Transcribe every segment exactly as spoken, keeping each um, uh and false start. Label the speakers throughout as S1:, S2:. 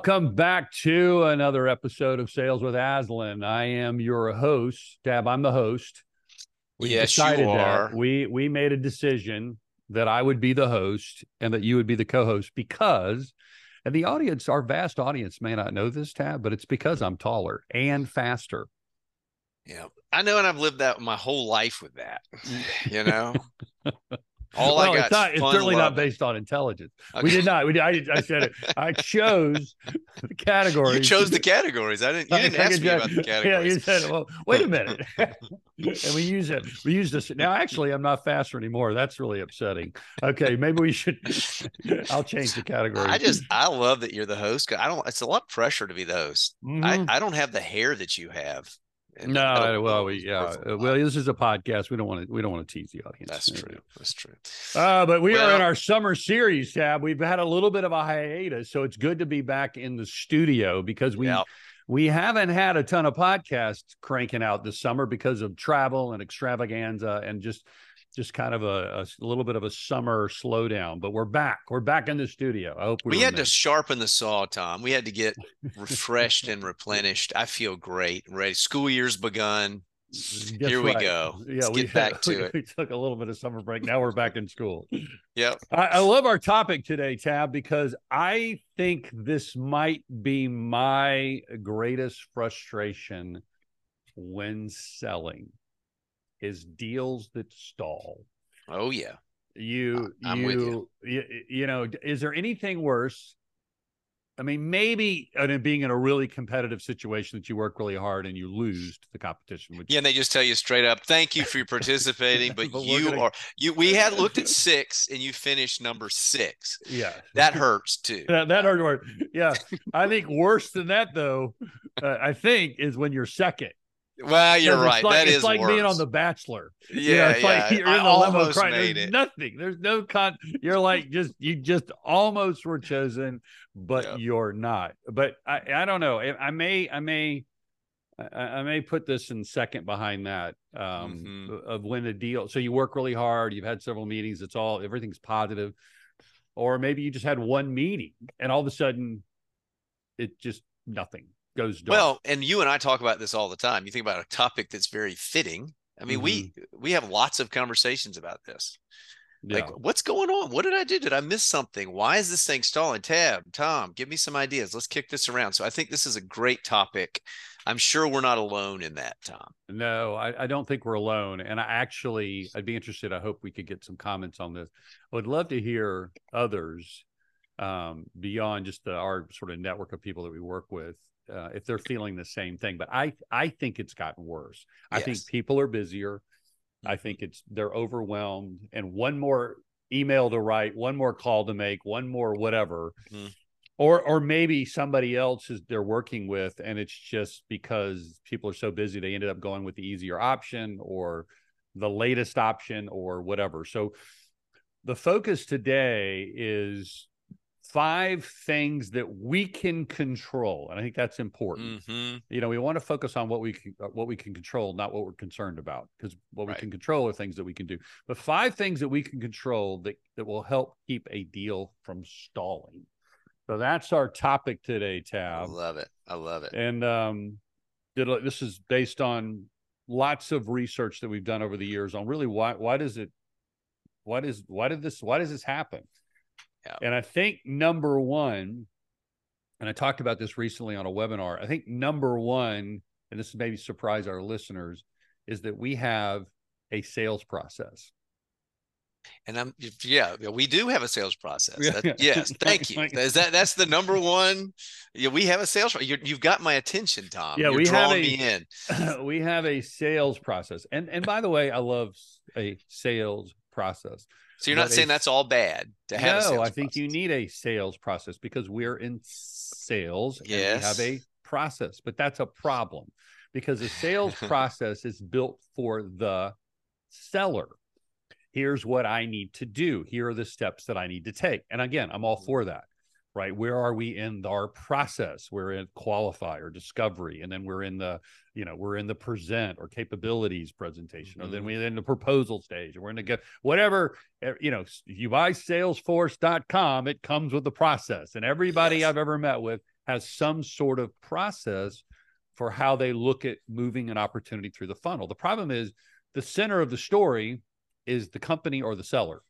S1: Welcome back to another episode of Sales with Aslan. I am your host, Tab. I'm the host. We
S2: yes,
S1: decided
S2: you are.
S1: that we we made a decision that I would be the host and that you would be the co-host because, and the audience, our vast audience may not know this, Tab, but it's because I'm taller and faster.
S2: Yeah, I know, and I've lived that my whole life with that. You know. All
S1: well,
S2: I got
S1: it's not. It's
S2: fun
S1: certainly
S2: loving.
S1: not based on intelligence.
S2: Okay.
S1: We did not. We did, I, I said it. I chose the categories.
S2: You chose the categories. I didn't. You didn't ask me about the categories.
S1: Yeah, you said, "Well, wait a minute." And we use it. We use this now. Actually, I'm not faster anymore. That's really upsetting. Okay, maybe we should. I'll change the category.
S2: I just I love that you're the host. I don't. It's a lot of pressure to be the host.
S1: Mm-hmm.
S2: I I don't have the hair that you have.
S1: And no, well, we, yeah, well, this is a podcast. We don't want to, we don't want to tease the audience.
S2: That's true. That's true.
S1: Uh, but we
S2: well,
S1: are in our summer series, Tab. We've had a little bit of a hiatus, so it's good to be back in the studio because we, yeah. we haven't had a ton of podcasts cranking out this summer because of travel and extravaganza and just, just kind of a, a little bit of a summer slowdown, but we're back. We're back in the studio. I hope we,
S2: we had to sharpen the saw, Tom. We had to get refreshed and replenished. I feel great. Ready. School year's begun.
S1: Guess
S2: Here we
S1: right.
S2: go.
S1: Yeah,
S2: Let's
S1: we
S2: get back to
S1: we,
S2: it.
S1: We took a little bit of summer break. Now we're back in school.
S2: Yep.
S1: I, I love our topic today, Tab, because I think this might be my greatest frustration when selling. Is deals that stall.
S2: Oh yeah.
S1: You,
S2: I'm
S1: you,
S2: with you.
S1: you, you know, is there anything worse? I mean, maybe uh, being in a really competitive situation that you work really hard and you lose to the competition. Which...
S2: Yeah, and they just tell you straight up, thank you for your participating, but, but you gonna... are you. We had looked at six, and you finished number six.
S1: Yeah,
S2: that hurts too.
S1: that, that hurt. Yeah, I think worse than that, though, uh, I think is when you're second.
S2: Well, you're right.
S1: Like,
S2: that
S1: it's
S2: is
S1: like
S2: worse.
S1: being on The Bachelor.
S2: Yeah,
S1: you know, it's
S2: yeah.
S1: like you're
S2: I
S1: in the
S2: almost
S1: limo
S2: made
S1: There's
S2: it.
S1: Nothing. There's no con. You're like just you just almost were chosen, but
S2: yep.
S1: you're not. But I, I don't know. I may I may I, I may put this in second behind that um, mm-hmm. of when the deal. So you work really hard. You've had several meetings. It's all everything's positive, or maybe you just had one meeting and all of a sudden it just nothing. Goes dark.
S2: Well, and you and I talk about this all the time. You think about a topic that's very fitting. I mean, mm-hmm. we we have lots of conversations about this. Yeah. Like, what's going on? What did I do? Did I miss something? Why is this thing stalling? Tab, Tom, give me some ideas. Let's kick this around. So I think this is a great topic. I'm sure we're not alone in that, Tom.
S1: No, I, I don't think we're alone. And I actually, I'd be interested. I hope we could get some comments on this. I would love to hear others um, beyond just the, our sort of network of people that we work with. Uh, if they're feeling the same thing, but I, I think it's gotten worse. Yes. I think people are busier. Mm-hmm. I think it's, they're overwhelmed, and one more email to write, one more call to make, one more, whatever, mm-hmm. or, or maybe somebody else is they're working with. And it's just because people are so busy, they ended up going with the easier option or the latest option or whatever. So the focus today is five things that we can control. And I think that's important. Mm-hmm. You know, we want to focus on what we can, what we can control, not what we're concerned about, because what right. we can control are things that we can do. But five things that we can control that, that will help keep a deal from stalling. So that's our topic today, Tab.
S2: I love it. I love it.
S1: And um, this is based on lots of research that we've done over the years on really why, why does it, why does, why did this, why does this happen? Yeah. And I think number one, and I talked about this recently on a webinar, I think number one, and this maybe surprise our listeners, is that we have a sales process.
S2: And I'm, yeah, we do have a sales process. That, yes. Thank you. Is that, that's the number one. Yeah, we have a sales. You're, you've got my attention, Tom.
S1: Yeah,
S2: You're
S1: we
S2: drawing
S1: have a,
S2: me in.
S1: We have a sales process. And, and by the way, I love a sales process.
S2: So you're not but saying a, that's all bad to have
S1: no,
S2: a sales
S1: I think
S2: process.
S1: You need a sales process because we're in sales
S2: yes.
S1: and we have a process, but that's a problem because the sales process is built for the seller. Here's what I need to do. Here are the steps that I need to take. And again, I'm all for that, right? Where are we in our process? We're in qualify or discovery. And then we're in the, you know, we're in the present or capabilities presentation, mm-hmm. or then we're in the proposal stage, and we're in the get whatever, you know, you buy salesforce dot com, it comes with the process. And everybody yes. I've ever met with has some sort of process for how they look at moving an opportunity through the funnel. The problem is the center of the story is the company or the seller.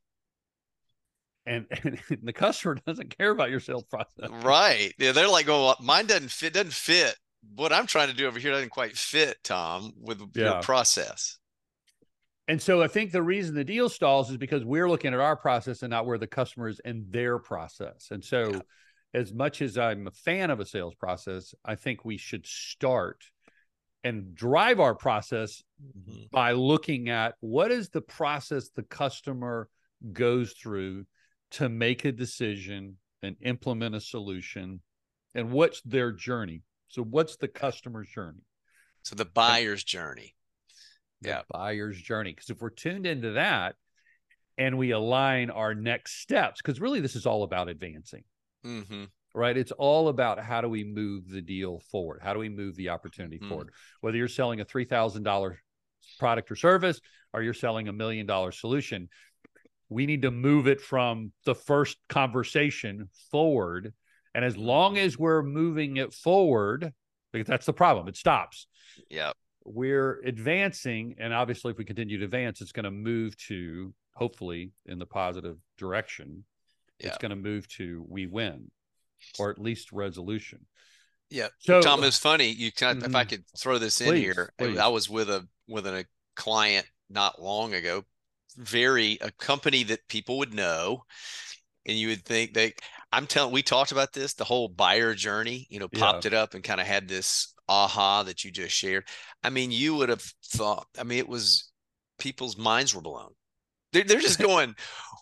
S1: And, and the customer doesn't care about your sales process.
S2: Right. Yeah, they're like, oh, mine doesn't fit, doesn't fit. What I'm trying to do over here doesn't quite fit, Tom, with yeah. your process.
S1: And so I think the reason the deal stalls is because we're looking at our process and not where the customer is in their process. And so yeah. as much as I'm a fan of a sales process, I think we should start and drive our process mm-hmm. by looking at what is the process the customer goes through to make a decision and implement a solution, and what's their journey. So what's the customer's journey?
S2: So the buyer's and journey.
S1: The yeah. buyer's journey. Because if we're tuned into that and we align our next steps, because really this is all about advancing, mm-hmm. right? It's all about how do we move the deal forward? How do we move the opportunity mm. forward? Whether you're selling a three thousand dollars product or service, or you're selling a million dollar solution, we need to move it from the first conversation forward. And as long as we're moving it forward, because that's the problem, it stops.
S2: Yeah.
S1: We're advancing. And obviously, if we continue to advance, it's going to move to, hopefully, in the positive direction. Yeah. It's going to move to we win, or at least resolution.
S2: Yeah. So, Tom, it's funny. You kind of, mm-hmm. if I could throw this in
S1: please,
S2: here,
S1: please.
S2: I was with a with a client not long ago. Very a company that people would know, and you would think they I'm telling we talked about this, the whole buyer journey, you know, popped yeah. it up and kind of had this aha that you just shared. I mean, you would have thought, I mean, it was people's minds were blown. They're, they're just going,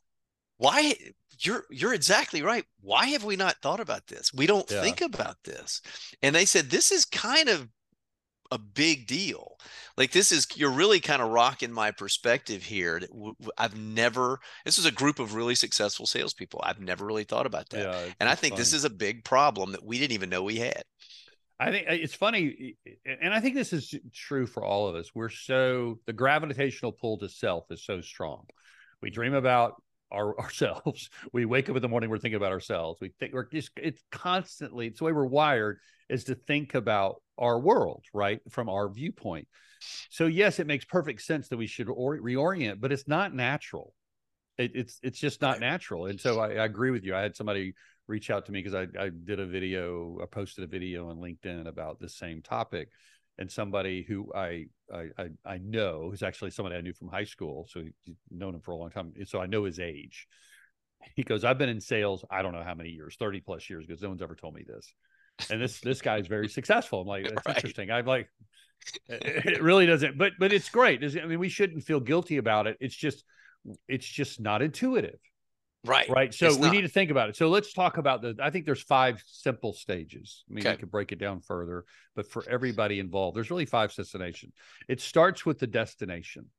S2: why you're you're exactly right. Why have we not thought about this? We don't yeah. think about this. And they said, this is kind of a big deal. Like this is, you're really kind of rocking my perspective here. I've never, this is a group of really successful salespeople. I've never really thought about that. Yeah, and I think funny. This is a big problem that we didn't even know we had.
S1: I think it's funny. And I think this is true for all of us. We're so, the gravitational pull to self is so strong. We dream about our, ourselves. We wake up in the morning, we're thinking about ourselves. We think we're just, it's constantly, it's the way we're wired is to think about our world, right? From our viewpoint. So yes, it makes perfect sense that we should or, reorient, but it's not natural. It, it's, it's just not natural. And so I, I agree with you. I had somebody reach out to me because I, I did a video, I posted a video on LinkedIn about the same topic. And somebody who I, I, I, I know is actually somebody I knew from high school. So he's known him for a long time. So I know his age. He goes, I've been in sales, I don't know how many years, thirty plus years, because no one's ever told me this. And this, this guy is very successful. I'm like, that's right. Interesting. I'm like, it really doesn't, but, but it's great. I mean, we shouldn't feel guilty about it. It's just, it's just not intuitive.
S2: Right.
S1: Right. So it's we not. need to think about it. So let's talk about the, I think there's five simple stages. I mean, okay. we could break it down further, but for everybody involved, there's really five destinations. It starts with the destination.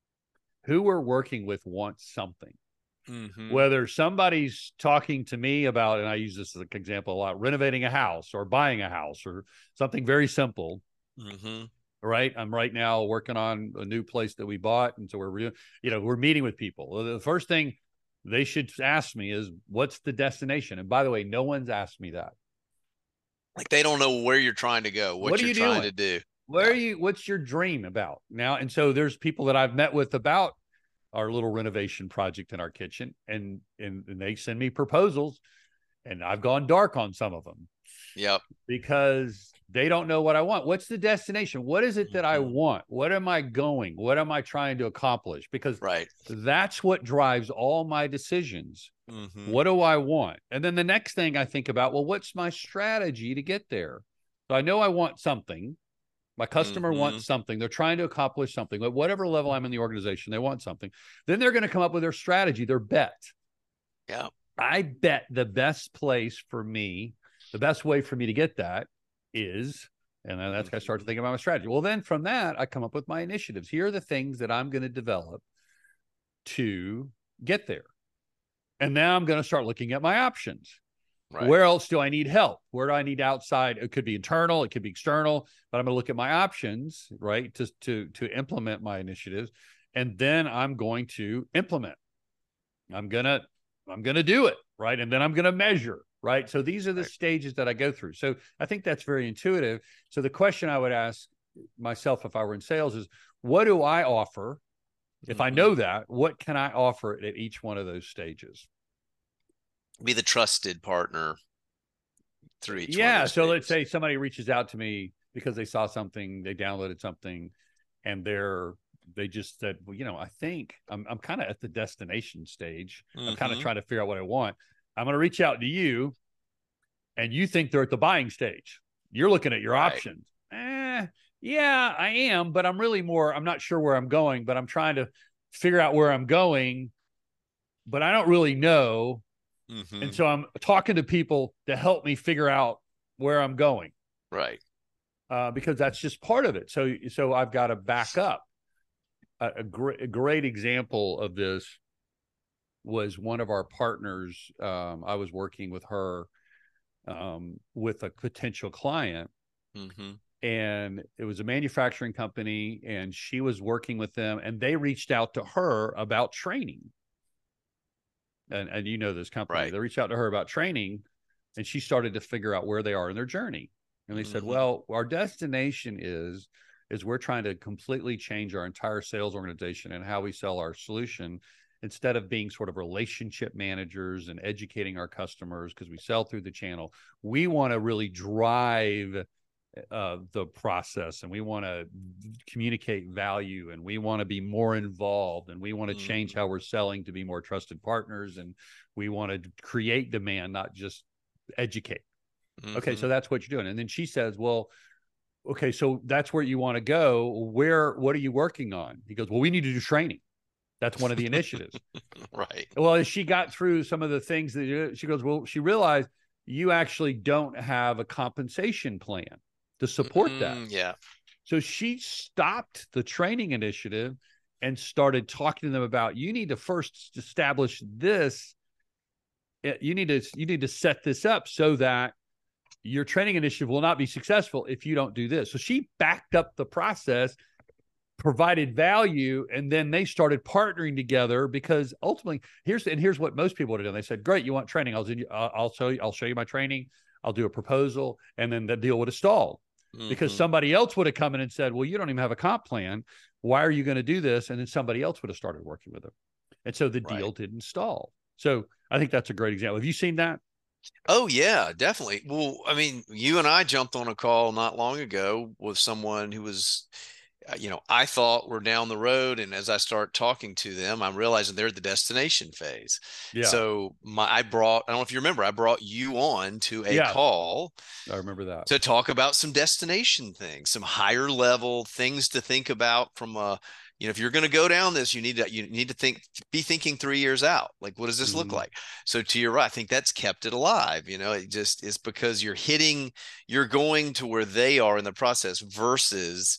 S1: Who we're working with wants something. Mm-hmm. Whether somebody's talking to me about, and I use this as an example a lot, renovating a house or buying a house or something very simple. Mm-hmm. Right. I'm right now working on a new place that we bought. And so we're, you know, we're meeting with people. The first thing they should ask me is, what's the destination? And by the way, no one's asked me that.
S2: Like they don't know where you're trying to go, what, what you're you trying doing? to do.
S1: Where yeah. are you? What's your dream about now? And so there's people that I've met with about our little renovation project in our kitchen, and, and, and they send me proposals, and I've gone dark on some of them.
S2: Yep.
S1: Because they don't know what I want. What's the destination? What is it that I want? What am I going? What am I trying to accomplish? Because
S2: right.
S1: that's what drives all my decisions. Mm-hmm. What do I want? And then the next thing I think about, well, what's my strategy to get there? So I know I want something. My customer mm-hmm. wants something. They're trying to accomplish something. At whatever level I'm in the organization, they want something. Then they're going to come up with their strategy, their bet.
S2: Yeah.
S1: I bet the best place for me, the best way for me to get that is, and then that's mm-hmm. I start to think about my strategy. Well, then from that, I come up with my initiatives. Here are the things that I'm going to develop to get there. And now I'm going to start looking at my options. Right. Where else do I need help? Where do I need outside? It could be internal, it could be external, but I'm going to look at my options, right, to, to, to implement my initiatives. And then I'm going to implement. I'm going to, I'm going to do it, right? And then I'm going to measure. right? So these are the right. stages that I go through. So I think that's very intuitive. So the question I would ask myself if I were in sales is, what do I offer? If mm-hmm. I know that, what can I offer at each one of those stages?
S2: Be the trusted partner through each
S1: yeah.
S2: one of those
S1: so
S2: stages.
S1: Let's say somebody reaches out to me because they saw something, they downloaded something, and they're they just said, well, you know, I think I'm I'm kind of at the destination stage. Mm-hmm. I'm kind of trying to figure out what I want. I'm going to reach out to you, and you think they're at the buying stage. You're looking at your right. options. Eh, yeah, I am, but I'm really more, I'm not sure where I'm going, but I'm trying to figure out where I'm going, but I don't really know. Mm-hmm. And so I'm talking to people to help me figure out where I'm going.
S2: Right.
S1: Uh, because that's just part of it. So, so I've got to back up. A, a, gr- a great example of this was one of our partners. Um, I was working with her um, with a potential client. Mm-hmm. And it was a manufacturing company, and she was working with them, and they reached out to her about training. And, and you know this company, right. they reached out to her about training, and she started to figure out where they are in their journey. And they mm-hmm. said, well, our destination is, is we're trying to completely change our entire sales organization and how we sell our solution. Instead of being sort of relationship managers and educating our customers because we sell through the channel, we want to really drive uh, the process, and we want to communicate value, and we want to be more involved, and we want to change how we're selling to be more trusted partners, and we want to create demand, not just educate. Mm-hmm. Okay, so that's what you're doing. And then she says, well, okay, so that's where you want to go. Where, what are you working on? He goes, well, we need to do training. That's one of the initiatives.
S2: Right.
S1: Well, as she got through some of the things that she goes, well, she realized you actually don't have a compensation plan to support mm, that.
S2: Yeah.
S1: So she stopped the training initiative and started talking to them about, you need to first establish this. You need to, you need to set this up so that your training initiative will not be successful if you don't do this. So she backed up the process, provided value, and then they started partnering together, because ultimately here's, and here's what most people would have done. They said, great, you want training. I'll, I'll show you, I'll show you my training. I'll do a proposal. And then the deal would have stalled mm-hmm. because somebody else would have come in and said, well, you don't even have a comp plan. Why are you going to do this? And then somebody else would have started working with them. And so the right. deal didn't stall. So I think that's a great example. Have you seen that?
S2: Oh yeah, definitely. Well, I mean, you and I jumped on a call not long ago with someone who was, you know, I thought we're down the road. And as I start talking to them, I'm realizing they're at the destination phase. Yeah. So my, I brought, I don't know if you remember, I brought you on to a yeah. call.
S1: I remember that.
S2: To talk about some destination things, some higher level things to think about from a, you know, if you're going to go down this, you need to, you need to think, be thinking three years out. Like, what does this mm-hmm. look like? So to your right, I think that's kept it alive. You know, it just is because you're hitting, you're going to where they are in the process versus,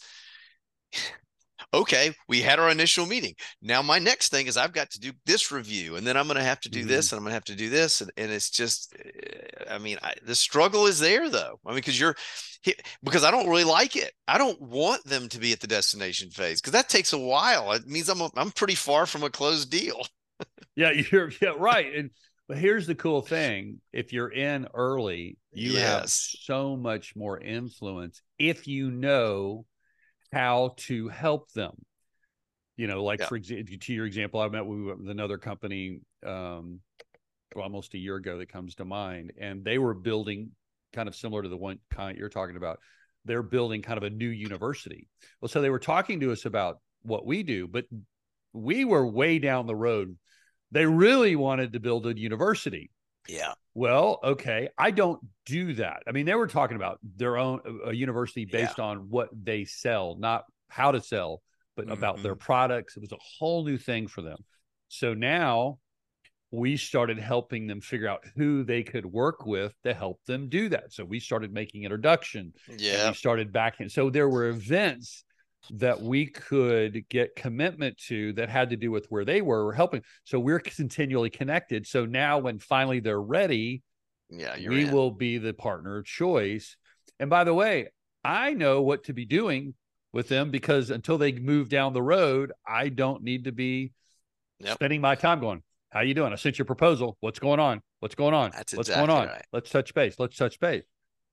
S2: okay, we had our initial meeting. Now my next thing is I've got to do this review, and then I'm going to have to do mm-hmm. this, and I'm going to have to do this. And, and it's just, I mean, I, the struggle is there though. I mean, because you're, because I don't really like it. I don't want them to be at the destination phase, because that takes a while. It means I'm, a, I'm pretty far from a closed deal.
S1: yeah, you're yeah, right. And but here's the cool thing. If you're in early, you yes. have so much more influence if you know how to help them. You know, like yeah. for example, to your example, I met with another company um, almost a year ago that comes to mind, and they were building kind of similar to the one kind you're talking about. They're building kind of a new university. Well, so they were talking to us about what we do, but we were way down the road. They really wanted to build a university.
S2: Yeah.
S1: Well, okay. I don't do that. I mean, they were talking about their own a university based yeah. on what they sell, not how to sell, but mm-hmm. about their products. It was a whole new thing for them. So now we started helping them figure out who they could work with to help them do that. So we started making introduction.
S2: Yeah.
S1: We started backing. So there were events that we could get commitment to that had to do with where they were, were helping. So we're continually connected. So now when finally they're ready,
S2: yeah, you're
S1: we
S2: in.
S1: will be the partner of choice. And by the way, I know what to be doing with them, because until they move down the road, I don't need to be yep. spending my time going, how you doing? I sent your proposal. What's going on? What's going on?
S2: That's
S1: What's
S2: exactly
S1: going on?
S2: right.
S1: Let's touch base. Let's touch base.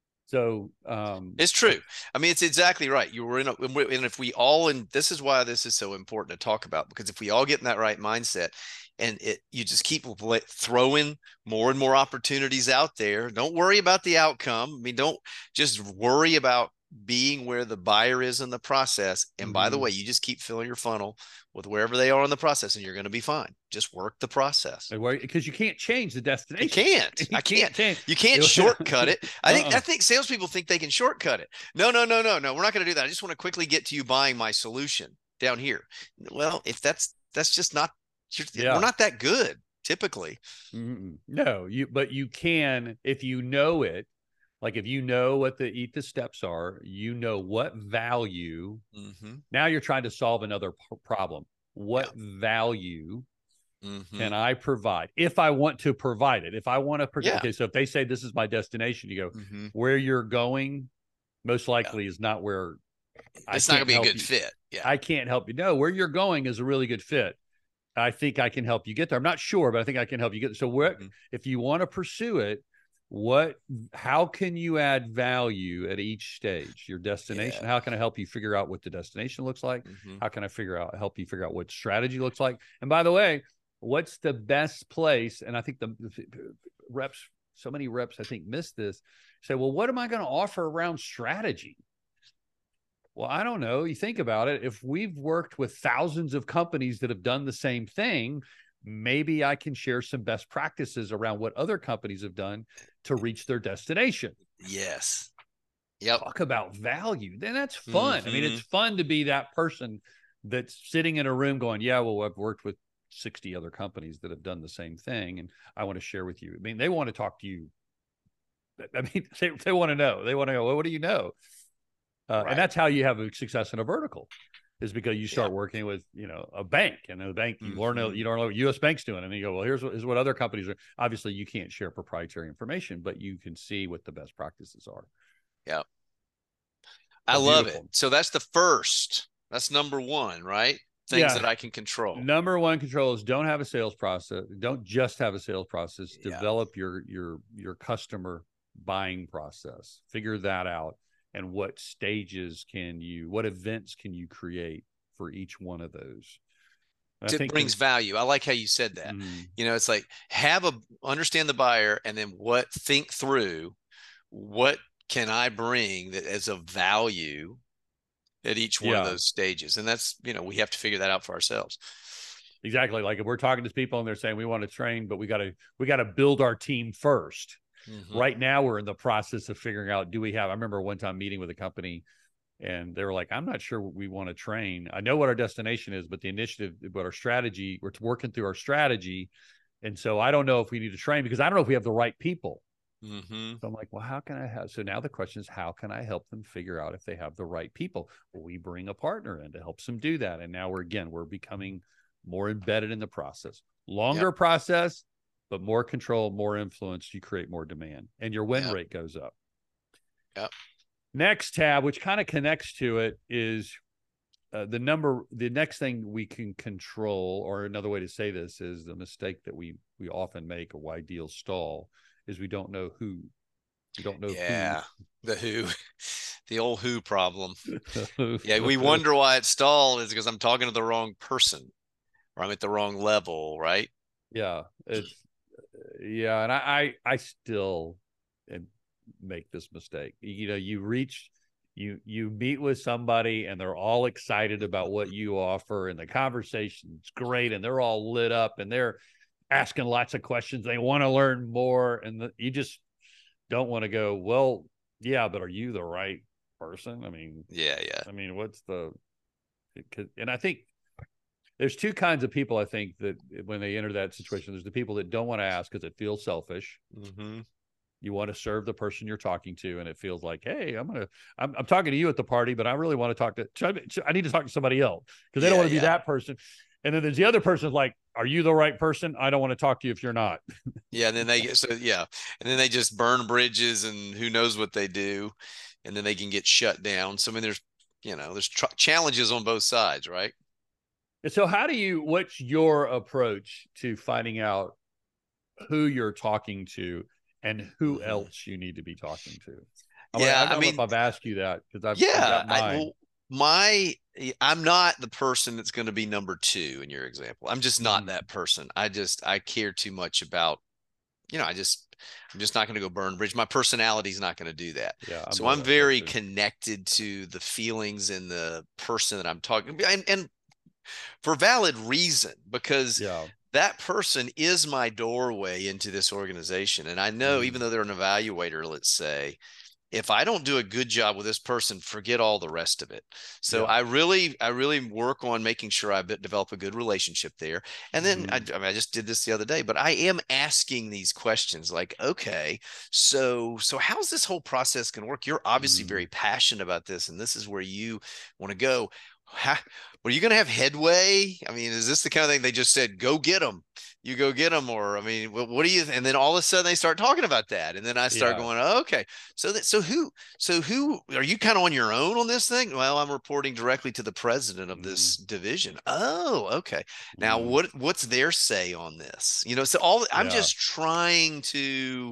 S1: So um,
S2: it's true. I mean, it's exactly right. You were in a, and if we all, and this is why this is so important to talk about, because if we all get in that right mindset and it, you just keep throwing more and more opportunities out there, don't worry about the outcome. I mean, don't just worry about being where the buyer is in the process. And mm-hmm. by the way, you just keep filling your funnel with wherever they are in the process and you're going to be fine. Just work the process.
S1: Because you can't change the destination.
S2: You can't. You I can't. can't you can't shortcut it. I think uh-uh. I think salespeople think they can shortcut it. No, no, no, no, no. We're not going to do that. I just want to quickly get to you buying my solution down here. Well, if that's that's just not yeah. we're not that good typically.
S1: Mm-mm. No, you but you can if you know it. Like if you know what the eat the steps are, you know what value. Mm-hmm. Now you're trying to solve another p- problem. What yeah. value mm-hmm. can I provide if I want to provide it? If I want to, pro- yeah. okay. So if they say this is my destination, you go mm-hmm. where you're going. Most likely yeah. is not where.
S2: It's not gonna be a good
S1: you.
S2: fit. Yeah,
S1: I can't help you. No, where you're going is a really good fit. I think I can help you get there. I'm not sure, but I think I can help you get there. So what mm-hmm. if you want to pursue it? What, how can you add value at each stage? Your destination, yeah. how can I help you figure out what the destination looks like? Mm-hmm. How can I figure out, help you figure out what strategy looks like? And by the way, what's the best place? And I think the, the reps, so many reps, I think miss this, say, well, what am I going to offer around strategy? Well, I don't know. You think about it. If we've worked with thousands of companies that have done the same thing, maybe I can share some best practices around what other companies have done to reach their destination.
S2: Yes. Yep.
S1: Talk about value. Then that's fun. Mm-hmm. I mean, it's fun to be that person that's sitting in a room going, yeah, well, I've worked with sixty other companies that have done the same thing. And I want to share with you. I mean, they want to talk to you. I mean, they, they want to know, they want to know, well, what do you know? Uh, right. And that's how you have a success in a vertical. Is because you start yeah. working with, you know, a bank, and the bank, you mm-hmm. learn, you don't know what U S Bank's doing. And you go, well, here's what, here's what other companies are. Obviously, you can't share proprietary information, but you can see what the best practices are.
S2: Yeah. I
S1: They're
S2: love
S1: beautiful.
S2: it. So that's the first, that's number one, right? Things yeah. that I can control.
S1: Number one control is don't have a sales process. Don't just have a sales process. Yeah. Develop your, your, your customer buying process. Figure that out. And what stages can you, what events can you create for each one of those?
S2: I it brings value. I like how you said that. Mm. You know, it's like have a, understand the buyer, and then what, think through what can I bring that as a value at each one yeah. of those stages. And that's, you know, we have to figure that out for ourselves.
S1: Exactly. Like if we're talking to people and they're saying we want to train, but we got to, we got to build our team first. Mm-hmm. Right now, we're in the process of figuring out, do we have, I remember one time meeting with a company and they were like, I'm not sure we want to train. I know what our destination is, but the initiative, but our strategy, we're working through our strategy. And so I don't know if we need to train because I don't know if we have the right people. Mm-hmm. So I'm like, well, how can I have, so now the question is, how can I help them figure out if they have the right people? Well, we bring a partner in to help them do that. And now we're, again, we're becoming more embedded in the process, longer yep. process, but more control, more influence, you create more demand, and your win yep. rate goes up.
S2: Yep.
S1: Next tab, which kind of connects to it, is uh, the number. The next thing we can control, or another way to say this is the mistake that we we often make, or why deals stall, is we don't know who. We don't know
S2: yeah,
S1: who.
S2: the who, the old who problem. Yeah, we wonder why it stalled is because I'm talking to the wrong person, or I'm at the wrong level, right?
S1: Yeah, it's. Yeah, and I, I, I still make this mistake. You know, you reach, you, you meet with somebody, and they're all excited about what you offer, and the conversation's great, and they're all lit up, and they're asking lots of questions. They want to learn more, and the, you just don't want to go, well, yeah, but are you the right person? I mean,
S2: yeah, yeah.
S1: I mean, what's the? And I think. There's two kinds of people, I think, that when they enter that situation, there's the people that don't want to ask because it feels selfish. Mm-hmm. You want to serve the person you're talking to, and it feels like, hey, I'm going to, I'm, I'm talking to you at the party, but I really want to talk to, I need to talk to somebody else because they yeah, don't want to yeah. be that person. And then there's the other person like, are you the right person? I don't want to talk to you if you're not.
S2: Yeah. And then they get, so yeah. And then they just burn bridges and who knows what they do. And then they can get shut down. So, I mean, there's, you know, there's tr- challenges on both sides, right?
S1: So how do you, what's your approach to finding out who you're talking to and who
S2: mm-hmm.
S1: else you need to be talking to.
S2: Yeah,
S1: I, I don't
S2: I mean,
S1: know if I've asked you that because I've,
S2: yeah,
S1: I've got mine.
S2: I, well, my I'm not the person that's going to be number two in your example. I'm just not mm-hmm. that person. I just I care too much about, you know, I just I'm just not going to go burn bridge. My personality is not going to do that.
S1: Yeah, I'm
S2: so I'm very connected to the feelings and the person that I'm talking, and, and for valid reason, because
S1: yeah.
S2: that person is my doorway into this organization. And I know, mm-hmm. even though they're an evaluator, let's say, if I don't do a good job with this person, forget all the rest of it. So yeah. I really, I really work on making sure I develop a good relationship there. And then mm-hmm. I, I, mean, I just did this the other day, but I am asking these questions like, okay, so, so how's this whole process going to work? You're obviously mm-hmm. very passionate about this, and this is where you want to go. How, are you going to have headway? I mean, is this the kind of thing they just said, go get them, you go get them? Or, I mean, what, what do you, and then all of a sudden they start talking about that. And then I start yeah. going, oh, okay. So that, so who, so who are you kind of on your own on this thing? Well, I'm reporting directly to the president of this mm. division. Oh, okay. Now mm. what, what's their say on this? You know, so all I'm yeah. just trying to,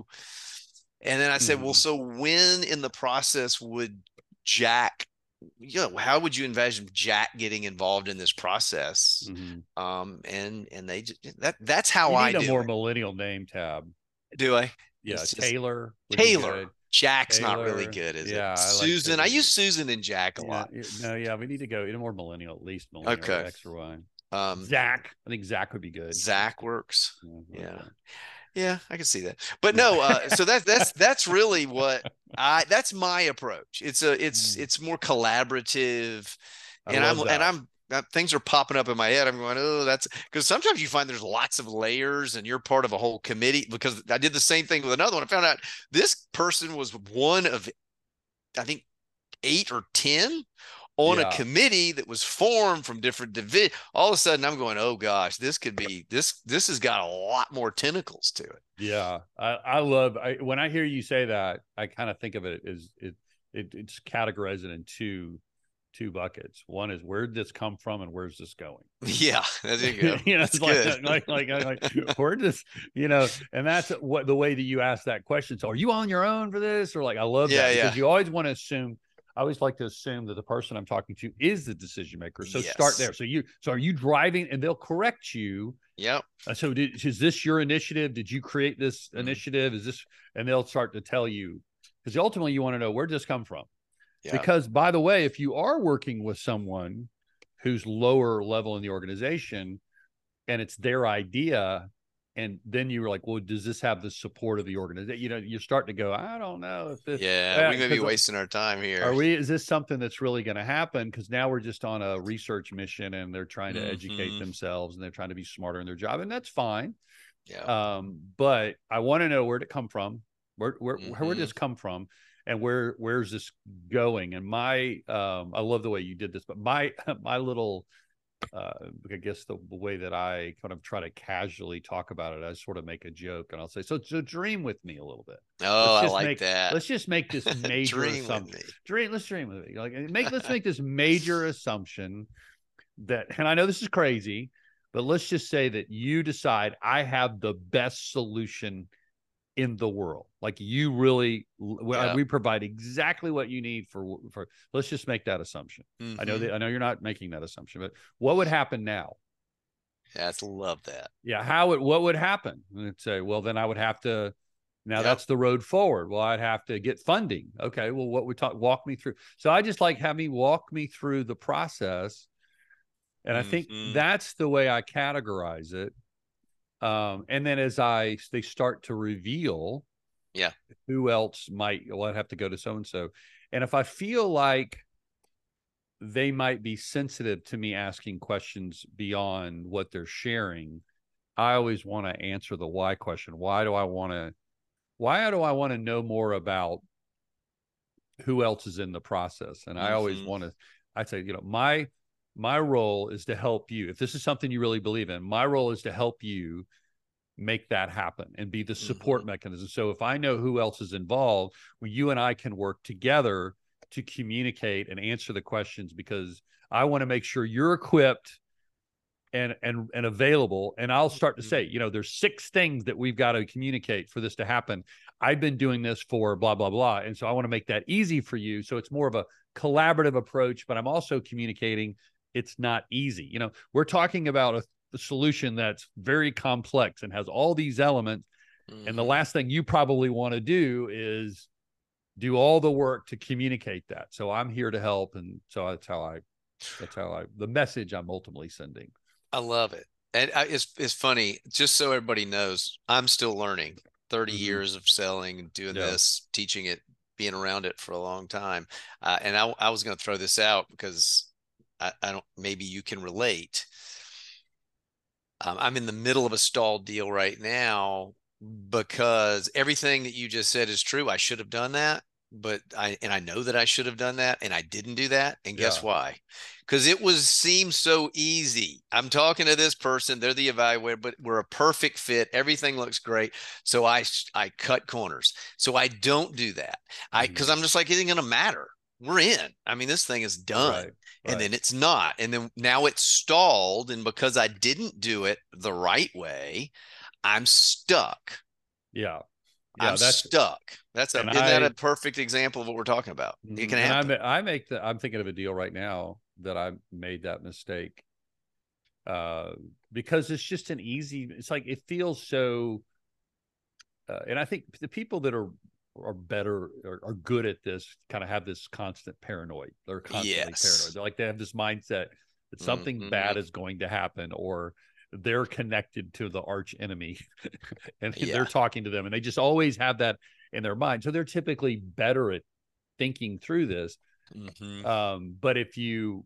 S2: and then I said, mm. well, so when in the process would Jack, you know, how would you envision Jack getting involved in this process? Mm-hmm. Um, and and they just, that that's how
S1: you
S2: I
S1: need
S2: do
S1: a more
S2: it.
S1: millennial name tab.
S2: Do I?
S1: Yeah, just, Taylor.
S2: Taylor. Jack's
S1: Taylor,
S2: not really good, is
S1: yeah,
S2: it?
S1: I
S2: Susan.
S1: like
S2: I use Susan and Jack a
S1: yeah,
S2: lot.
S1: No, yeah, we need to go in more millennial, at least millennial.
S2: Okay.
S1: X or Y.
S2: Um,
S1: Zach. I think Zach would be good.
S2: Zach works.
S1: Yeah.
S2: Yeah. Yeah, I can see that. But no, uh, so that's that's that's really what I that's my approach. It's a it's mm. it's more collaborative. And I'm that. and I'm uh, things are popping up in my head. I'm going, oh, that's because sometimes you find there's lots of layers and you're part of a whole committee, because I did the same thing with another one. I found out this person was one of, I think, eight or ten on yeah. a committee that was formed from different divisions. All of a sudden I'm going, oh gosh, this could be, this, this has got a lot more tentacles to it.
S1: Yeah. I, I love, I, when I hear you say that, I kind of think of it as it, it, it's categorized in two, two buckets. One is, where'd this come from and where's this going?
S2: Yeah. There you go.
S1: you know, it's like, like, like, like, like, where does, you know, and that's what the way that you ask that question. So are you on your own for this? Or like, I love
S2: yeah,
S1: that
S2: yeah.
S1: because you always want to assume, I always like to assume that the person I'm talking to is the decision maker. So yes. start there. So you, so are you driving, and they'll correct you.
S2: Yep.
S1: Uh, so did, is this your initiative? Did you create this mm-hmm. initiative? Is this, and they'll start to tell you, because ultimately you want to know, where'd this come from? Yeah. Because by the way, if you are working with someone who's lower level in the organization and it's their idea, and then you were like, well, does this have the support of the organization? You know, you're starting to go, I don't know if this.
S2: Yeah, uh, we may be wasting our time here.
S1: Are we? Is this something that's really going to happen? Because now we're just on a research mission, and they're trying to mm-hmm. educate themselves, and they're trying to be smarter in their job, and that's fine.
S2: Yeah.
S1: Um, but I want to know where it come from. Where where mm-hmm. where did this come from? And where where's this going? And my um, I love the way you did this, but my my little. Uh, I guess the, the way that I kind of try to casually talk about it, I sort of make a joke and I'll say, so, so dream with me a little bit.
S2: Oh, I like
S1: make,
S2: that.
S1: Let's just make this major
S2: dream
S1: assumption.
S2: With me.
S1: Dream, let's dream with me. Like, make, let's make this major assumption that, and I know this is crazy, but let's just say that you decide I have the best solution in the world. Like you really, yeah. we provide exactly what you need for, for, let's just make that assumption. Mm-hmm. I know that, I know you're not making that assumption, but what would happen now?
S2: Yeah, I love that.
S1: Yeah. How it, what would happen? And it'd say, well, then I would have to, now yep. that's the road forward. Well, I'd have to get funding. Okay. Well, what we talk, walk me through. So I just like have me walk me through the process. And mm-hmm. I think that's the way I categorize it. Um, and then as I, they start to reveal
S2: yeah,
S1: who else might, well, I'd have to go to so-and-so. And if I feel like they might be sensitive to me asking questions beyond what they're sharing, I always want to answer the why question. Why do I want to, why do I want to know more about who else is in the process? And mm-hmm. I always want to, I'd say, you know, my, my role is to help you. If this is something you really believe in, my role is to help you make that happen and be the support mm-hmm. mechanism. So if I know who else is involved, well, you and I can work together to communicate and answer the questions, because I want to make sure you're equipped and and and available. And I'll start to say, you know, there's six things that we've got to communicate for this to happen. I've been doing this for blah, blah, blah. And so I want to make that easy for you. So it's more of a collaborative approach, but I'm also communicating it's not easy. You know, we're talking about a, a solution that's very complex and has all these elements. Mm-hmm. And the last thing you probably want to do is do all the work to communicate that. So I'm here to help. And so that's how I, that's how I, the message I'm ultimately sending.
S2: I love it. And I, it's, it's funny, just so everybody knows, I'm still learning. thirty mm-hmm. years of selling, doing yeah. this, teaching it, being around it for a long time. Uh, and I, I was going to throw this out because I, I don't, maybe you can relate. Um, I'm in the middle of a stalled deal right now because everything that you just said is true. I should have done that, but I, and I know that I should have done that and I didn't do that. And guess yeah. why? Because it was seemed so easy. I'm talking to this person, they're the evaluator, but we're a perfect fit. Everything looks great. So I, I cut corners. So I don't do that. I, because I'm just like, it ain't going to matter. We're in. I mean, this thing is done. Right, right. And then it's not. And then now it's stalled. And because I didn't do it the right way, I'm stuck.
S1: Yeah.
S2: Yeah, I'm that's stuck. That's a, isn't I, that a perfect example of what we're talking about? It can happen.
S1: I, I make the, I'm thinking of a deal right now that I made that mistake uh, because it's just an easy, it's like, it feels so, uh, and I think the people that are, are better, are, are good at this kind of have this constant paranoid. They're constantly yes. paranoid. They're like, they have this mindset that something mm-hmm. bad is going to happen, or they're connected to the arch enemy and yeah. they're talking to them, and they just always have that in their mind. So they're typically better at thinking through this. Mm-hmm. Um, but if you,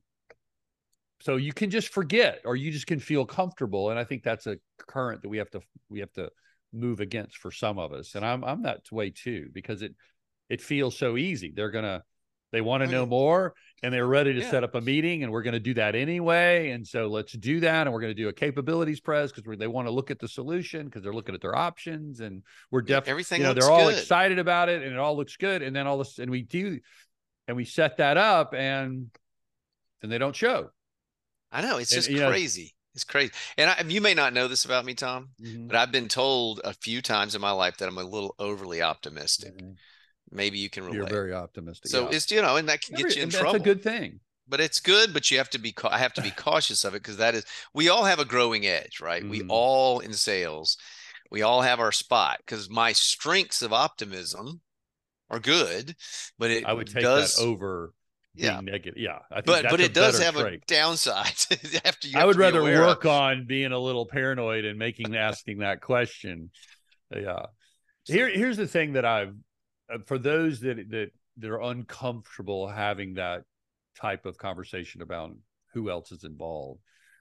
S1: so you can just forget, or you just can feel comfortable. And I think that's a current that we have to, we have to move against for some of us. And I'm, I'm that way too, because it, it feels so easy. They're going to, they want to know more, and they're ready to yeah. set up a meeting, and we're going to do that anyway. And so let's do that. And we're going to do a capabilities press because they want to look at the solution, because they're looking at their options, and we're definitely, everything, you know, they're all good. Excited about it, and it all looks good. And then all this, and we do, and we set that up, and, and they don't show.
S2: I know. It's just and, crazy. Know, it's crazy. And I, you may not know this about me, Tom, mm-hmm. but I've been told a few times in my life that I'm a little overly optimistic. Mm-hmm. Maybe you can relate.
S1: You're very optimistic.
S2: So yeah. it's, you know, and that can get Every, you in
S1: that's
S2: trouble.
S1: That's a good thing.
S2: But it's good, but you have to be, I have to be cautious of it, because that is, we all have a growing edge, right? Mm. We all in sales, we all have our spot, because my strengths of optimism are good, but it
S1: I would take
S2: does,
S1: that over being
S2: yeah.
S1: negative. Yeah. I think
S2: but,
S1: that's
S2: but it does have
S1: trait.
S2: a downside. After you
S1: I would rather work
S2: of.
S1: on being a little paranoid and making, asking that question. Yeah. Here, here's the thing that I've, for those that, that that are uncomfortable having that type of conversation about who else is involved,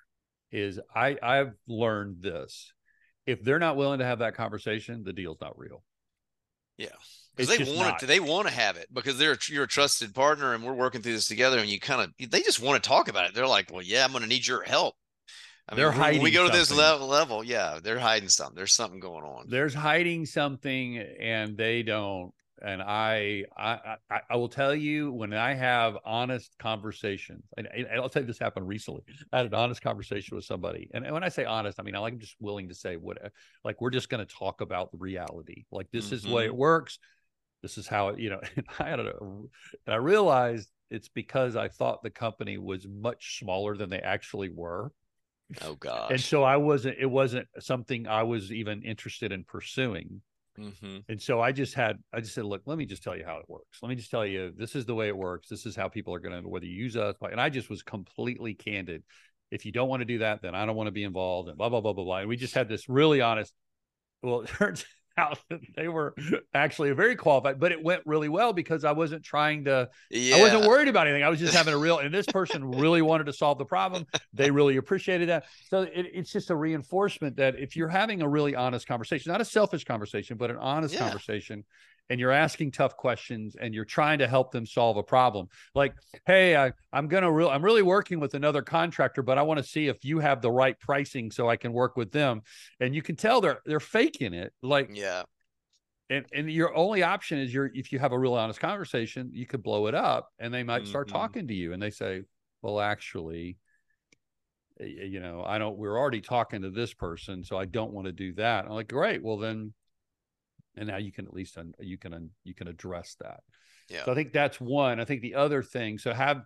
S1: is I I've learned this: if they're not willing to have that conversation, the deal's not real.
S2: Yeah, because they want not. it. They want to have it because they're you're a trusted partner, and we're working through this together. And you kind of they just want to talk about it. They're like, well, yeah, I'm going to need your help. I mean, they're hiding. When we go to this level, level, yeah, they're hiding something. There's something going on.
S1: There's hiding something, and they don't. And I, I, I, I will tell you, when I have honest conversations, and, and I'll tell you, this happened recently. I had an honest conversation with somebody, and when I say honest, I mean, I'm just willing to say what, like, we're just going to talk about the reality. Like, this mm-hmm. is the way it works. This is how it, you know. And I had a, and I realized it's because I thought the company was much smaller than they actually were.
S2: Oh gosh!
S1: And so I wasn't. It wasn't something I was even interested in pursuing. Mm-hmm. And so I just had, I just said, look, let me just tell you how it works. Let me just tell you, this is the way it works. This is how people are going to, whether you use us. And I just was completely candid. If you don't want to do that, then I don't want to be involved, and blah, blah, blah, blah, blah. And we just had this really honest, well, it turns out that they were actually very qualified, but it went really well because I wasn't trying to, yeah. I wasn't worried about anything. I was just having a real, and this person really wanted to solve the problem. They really appreciated that. So it, it's just a reinforcement that if you're having a really honest conversation, not a selfish conversation, but an honest yeah. conversation, and you're asking tough questions and you're trying to help them solve a problem. Like, hey, I, I'm going to real, I'm really working with another contractor, but I want to see if you have the right pricing so I can work with them. And you can tell they're, they're faking it. Like,
S2: yeah.
S1: And, and your only option is you're, if you have a real honest conversation, you could blow it up, and they might start mm-hmm. talking to you, and they say, well, actually, you know, I don't, we're already talking to this person, so I don't want to do that. I'm like, great, well then, and now you can at least, un, you can, un, you can address that.
S2: Yeah.
S1: So I think that's one. I think the other thing, so have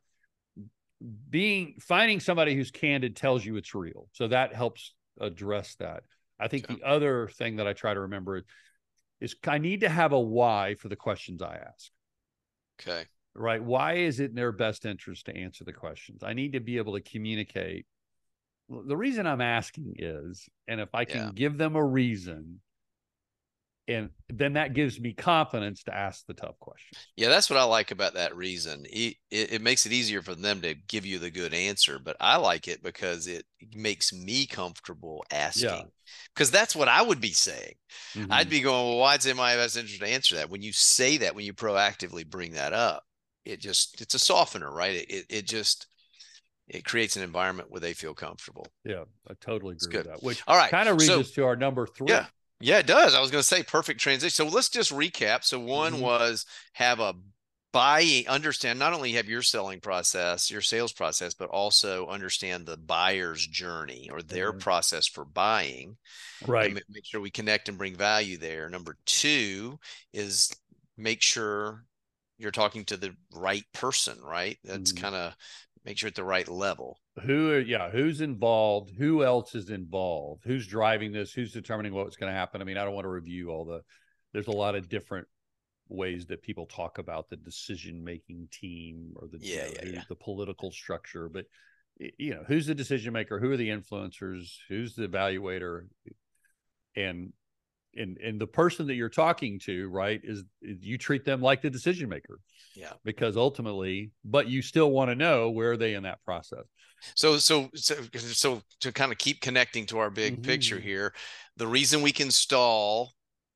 S1: being, finding somebody who's candid tells you it's real. So that helps address that. I think okay. the other thing that I try to remember is I need to have a why for the questions I ask.
S2: Okay.
S1: Right. Why is it in their best interest to answer the questions? I need to be able to communicate. The reason I'm asking is, and if I can yeah. give them a reason, and then that gives me confidence to ask the tough questions.
S2: Yeah, that's what I like about that reason. It, it, it makes it easier for them to give you the good answer, but I like it because it makes me comfortable asking. Because yeah. that's what I would be saying. Mm-hmm. I'd be going, well, why is it in my best interest to answer that? When you say that, when you proactively bring that up, it just, it's a softener, right? It, it, it just, it creates an environment where they feel comfortable.
S1: Yeah, I totally agree with that. Which
S2: All right.
S1: kind of leads
S2: so,
S1: us to our number three.
S2: Yeah. Yeah, it does. I was going to say perfect transition. So let's just recap. So one mm-hmm. was have a buying, understand, not only have your selling process, your sales process, but also understand the buyer's journey or their mm-hmm. process for buying.
S1: Right.
S2: And make sure we connect and bring value there. Number two is make sure you're talking to the right person, right? That's mm-hmm. kind of make sure at the right level.
S1: Who, yeah, who's involved? Who else is involved? Who's driving this? Who's determining what's going to happen? I mean, I don't want to review all the, there's a lot of different ways that people talk about the decision-making team or the,
S2: yeah,
S1: you know,
S2: yeah, yeah.
S1: the political structure, but you know, who's the decision maker? Who are the influencers? Who's the evaluator? And, and, and the person that you're talking to, right, is, is you treat them like the decision maker.
S2: Yeah.
S1: Because ultimately, but you still want to know where are they in that process.
S2: So, so, so, so to kind of keep connecting to our big mm-hmm. picture here, the reason we can stall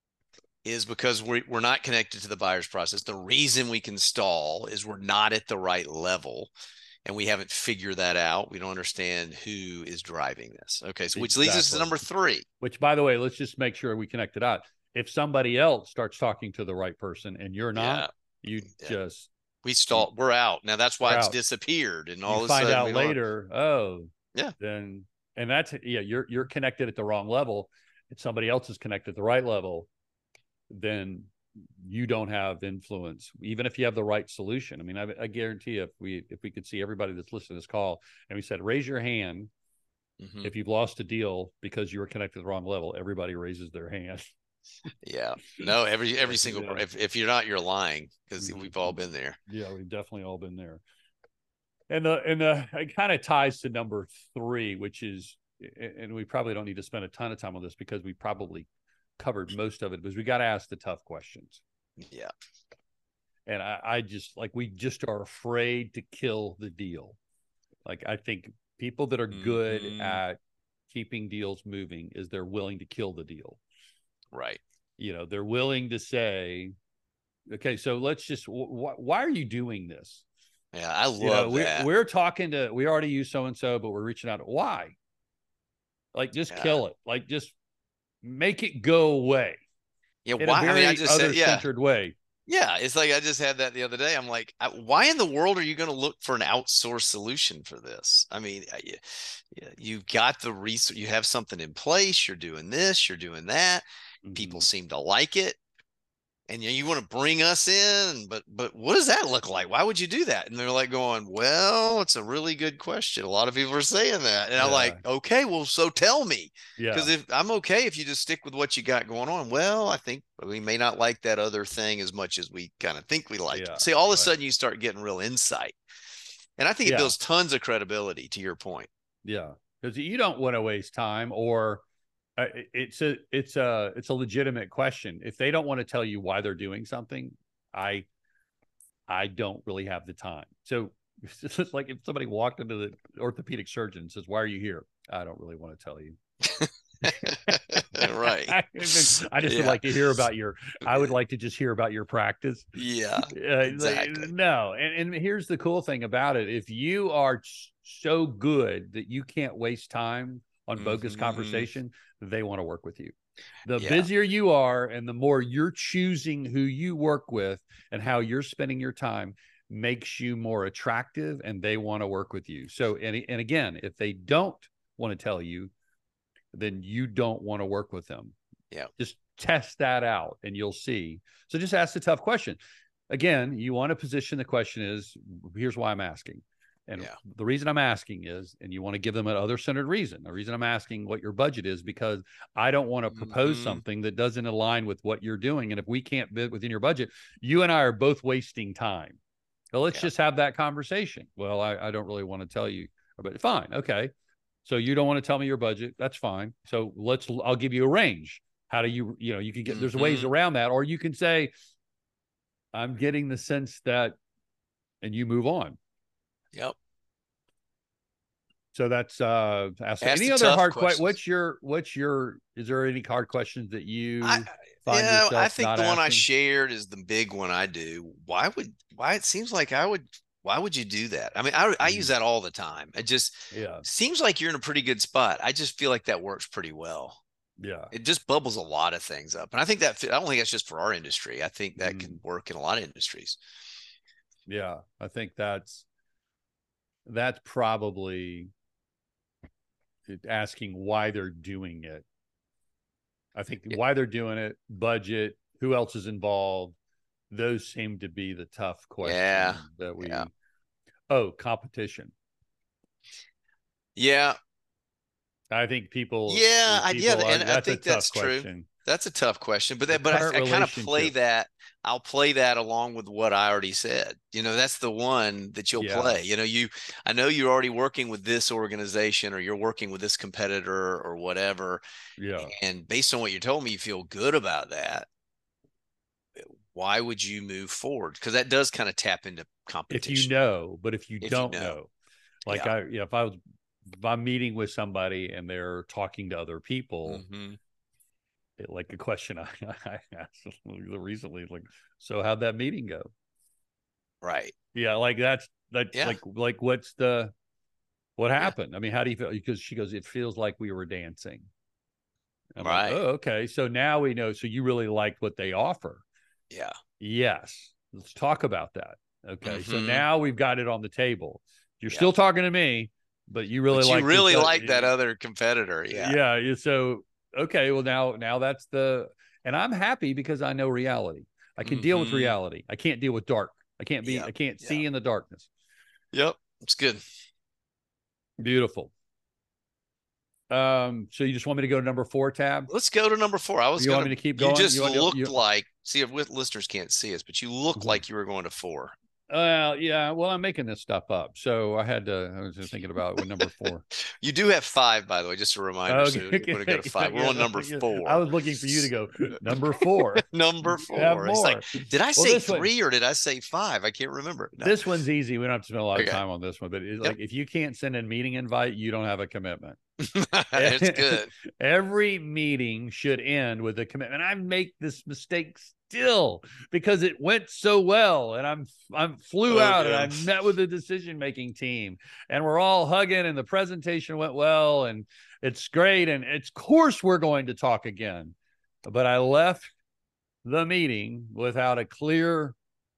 S2: is because we're, we're not connected to the buyer's process. The reason we can stall is we're not at the right level and we haven't figured that out. We don't understand who is driving this. Okay. So which exactly. leads us to number three.
S1: Which, by the way, let's just make sure we connect it out. If somebody else starts talking to the right person and you're not, yeah. you yeah. just...
S2: We stall. We're out now. That's why it's out. disappeared, and all
S1: you
S2: of a
S1: find
S2: sudden
S1: out later. Oh,
S2: yeah.
S1: Then and that's yeah. You're you're connected at the wrong level. If somebody else is connected at the right level, then you don't have influence, even if you have the right solution. I mean, I, I guarantee you, if we if we could see everybody that's listening to this call, and we said, raise your hand mm-hmm. if you've lost a deal because you were connected to the wrong level, everybody raises their hand.
S2: Yeah, no, every every single yeah. if if you're not, you're lying, because mm-hmm. we've all been there.
S1: Yeah, we've definitely all been there. And the and the it kind of ties to number three, which is, and we probably don't need to spend a ton of time on this because we probably covered most of it, because we got to ask the tough questions.
S2: Yeah.
S1: And I, I just like we just are afraid to kill the deal. Like I think people that are good mm-hmm. at keeping deals moving is they're willing to kill the deal.
S2: Right.
S1: You know, they're willing to say, okay, so let's just, wh- why are you doing this?
S2: Yeah, I love
S1: you know,
S2: that.
S1: We're, we're talking to, we already use so-and-so, but we're reaching out. Why? Like, just yeah. kill it. Like, just make it go away.
S2: Yeah,
S1: in
S2: why?
S1: a very
S2: I mean, I just said, yeah.
S1: other-centered way.
S2: Yeah, it's like I just had that the other day. I'm like, why in the world are you going to look for an outsourced solution for this? I mean, you, you've got the resource, you have something in place, you're doing this, you're doing that. Mm-hmm. People seem to like it. And you know, you want to bring us in, but but what does that look like? Why would you do that? And they're like going, well, it's a really good question. A lot of people are saying that. And yeah. I'm like, okay, well, so tell me.
S1: Yeah.
S2: Because if I'm okay if you just stick with what you got going on. Well, I think we may not like that other thing as much as we kind of think we like. Yeah, See, all of a right. sudden you start getting real insight. And I think it yeah. builds tons of credibility, to your point.
S1: Yeah. Because you don't want to waste time, or Uh, it's a it's a it's a legitimate question. If they don't want to tell you why they're doing something, I I don't really have the time. So it's just like if somebody walked into the orthopedic surgeon and says, "Why are you here?" I don't really want to tell you.
S2: Right.
S1: I, I just yeah. would like to hear about your. I would like to just hear about your practice.
S2: Yeah.
S1: Uh,
S2: exactly.
S1: No, and and here's the cool thing about it: if you are so good that you can't waste time on bogus mm-hmm. conversation, they want to work with you. The yeah. busier you are and the more you're choosing who you work with and how you're spending your time, makes you more attractive and they want to work with you. So, and, and again, if they don't want to tell you, then you don't want to work with them.
S2: Yeah.
S1: Just test that out and you'll see. So just ask the tough question. Again, you want to position the question is, here's why I'm asking. And yeah. the reason I'm asking is, and you want to give them an other-centered reason. The reason I'm asking what your budget is, because I don't want to propose mm-hmm. something that doesn't align with what you're doing. And if we can't bid within your budget, you and I are both wasting time. So let's yeah. just have that conversation. Well, I, I don't really want to tell you, but fine. Okay. So you don't want to tell me your budget. That's fine. So let's, I'll give you a range. How do you, you know, you can get, there's mm-hmm. ways around that, or you can say, I'm getting the sense that, and you move on.
S2: Yep.
S1: So that's uh ask any other hard question. What's your what's your is there any hard questions that you
S2: I,
S1: find
S2: yeah,
S1: yourself
S2: I think
S1: not
S2: the
S1: asking?
S2: one I shared is the big one I do. Why would why it seems like I would why would you do that? I mean, I I mm-hmm. use that all the time. It just
S1: yeah
S2: seems like you're in a pretty good spot. I just feel like that works pretty well.
S1: Yeah.
S2: It just bubbles a lot of things up. And I think that I don't think that's just for our industry. I think that mm-hmm. can work in a lot of industries.
S1: Yeah, I think that's that's probably asking why they're doing it. I think yeah. why they're doing it, budget, who else is involved. Those seem to be the tough questions
S2: yeah.
S1: that we,
S2: yeah.
S1: oh, competition.
S2: Yeah.
S1: I think people,
S2: yeah,
S1: people
S2: yeah.
S1: are,
S2: And
S1: that's
S2: I think
S1: a tough
S2: that's
S1: question.
S2: true. That's a tough question, but that, but I, I kind of play that. I'll play that along with what I already said. You know, that's the one that you'll yeah. play. You know, you, I know you're already working with this organization, or you're working with this competitor or whatever.
S1: Yeah.
S2: And based on what you told me, you feel good about that. Why would you move forward? Because that does kind of tap into competition.
S1: If you know, but if you
S2: if
S1: don't
S2: you know.
S1: know, like
S2: yeah.
S1: I, you know, if I was, if I'm meeting with somebody and they're talking to other people,
S2: mm-hmm.
S1: it, like a question I, I asked recently, like, so how'd that meeting go?
S2: Right.
S1: Yeah. Like that's, that's
S2: yeah.
S1: like, like what's the, what happened? Yeah. I mean, how do you feel? Because she goes, it feels like we were dancing. I'm
S2: right.
S1: Like, oh, okay. So now we know. So you really liked what they offer.
S2: Yeah.
S1: Yes. Let's talk about that. Okay.
S2: Mm-hmm.
S1: So now we've got it on the table. You're yep. still talking to me, but you really
S2: but
S1: like,
S2: you really like that other competitor. Yeah.
S1: Yeah. So, okay. Well, now, now that's the, and I'm happy because I know reality. I can mm-hmm. deal with reality. I can't deal with dark. I can't be, yep. I can't yep. see in the darkness.
S2: Yep. It's good.
S1: Beautiful. Um, so you just want me to go to number four tab?
S2: Let's go to number four. I was
S1: you
S2: gonna,
S1: want me to keep going?
S2: You just
S1: you
S2: looked
S1: to, you,
S2: like, see if listeners can't see us, but you look mm-hmm. like you were going to four.
S1: Well, uh, yeah. Well, I'm making this stuff up, so I had to. I was just thinking about with number four.
S2: You do have five, by the way, just a reminder.
S1: Okay.
S2: So we're going to go to five. We're yeah, on number four.
S1: I was looking for you to go number four.
S2: number four.
S1: Have more.
S2: Like, did I well, say three one, or did I say five? I can't remember. No.
S1: This one's easy. We don't have to spend a lot
S2: okay.
S1: of time on this one, but it's
S2: yep.
S1: like if you can't send a meeting invite, you don't have a commitment.
S2: It's good.
S1: Every meeting should end with a commitment. I make this mistake still because it went so well, and I'm I'm flew oh, out yeah. and I met with the decision making team, and we're all hugging, and the presentation went well, and it's great, and it's of course we're going to talk again, but I left the meeting without a clear